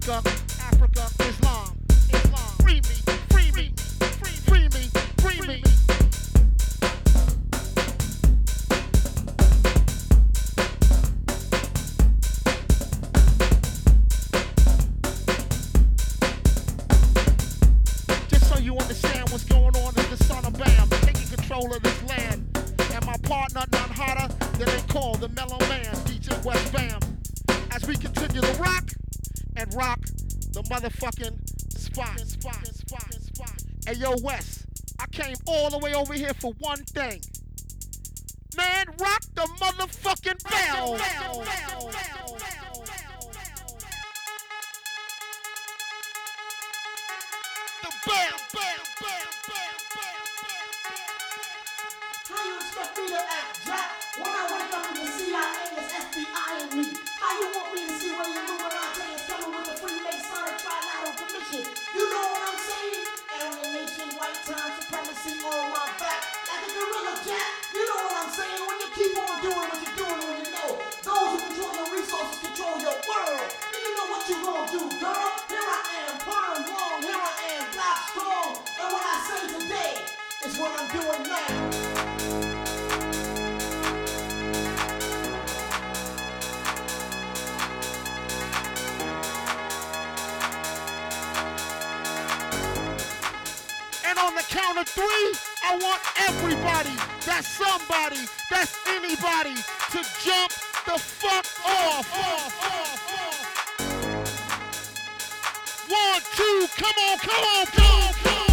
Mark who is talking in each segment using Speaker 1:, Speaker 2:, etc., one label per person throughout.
Speaker 1: Africa, Africa, Islam, Islam. Free me, free me, free me, free me. Just so you understand what's going on in the son of Bam, taking control of this land. And my partner, none hotter than they call the mellow man, DJ West Bam. As we continue to rock and rock the motherfucking spot. Hey yo, West, I came all the way over here for one thing. Man, rock the motherfucking bell. The bell.
Speaker 2: How you expect me to act, Jack? When I wake up and the CIA is FBI in me. How you want me to see when the Illuminati is coming with the Freemasonic Trilateral Commission? You know what I'm saying? Alien nation, white time supremacy on my back. Like a gorilla, Jack. You know what I'm saying? When you keep on doing what you're doing when you know those who control your resources control your world. And you know what you gonna do, girl? Here I am, prime long. Here I am, black strong. And what I say today is what I'm doing now.
Speaker 1: And on the count of three, I want everybody, that's somebody, that's anybody, to jump the fuck off. 1, 2, come on, come on, come on, come on.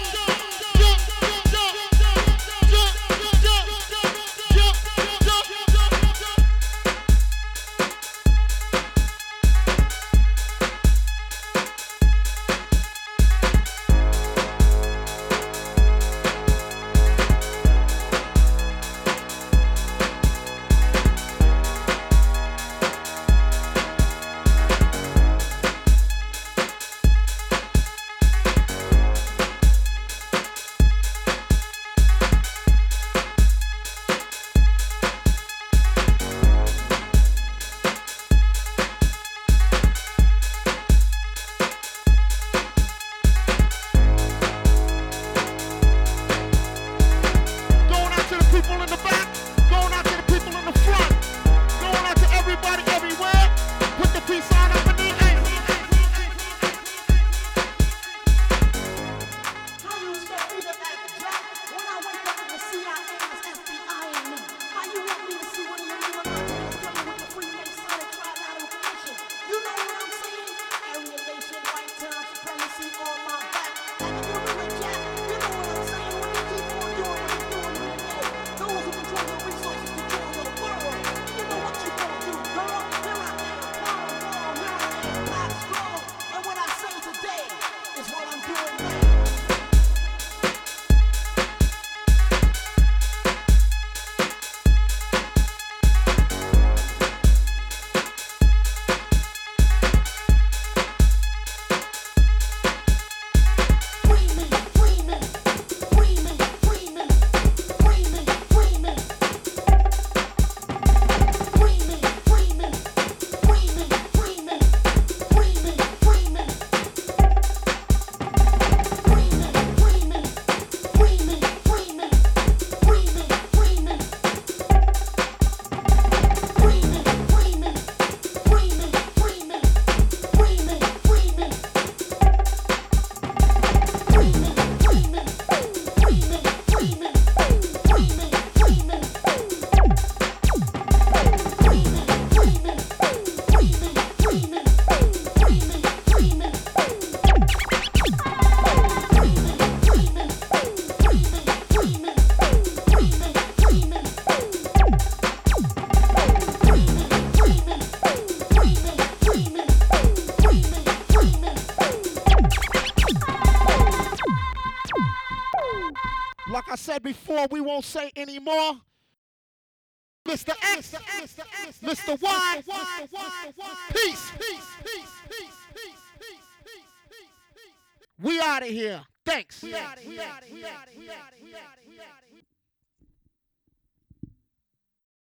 Speaker 1: Like I said before, we won't say anymore. Mr. X, Mr. Y, peace. We out of here. Thanks.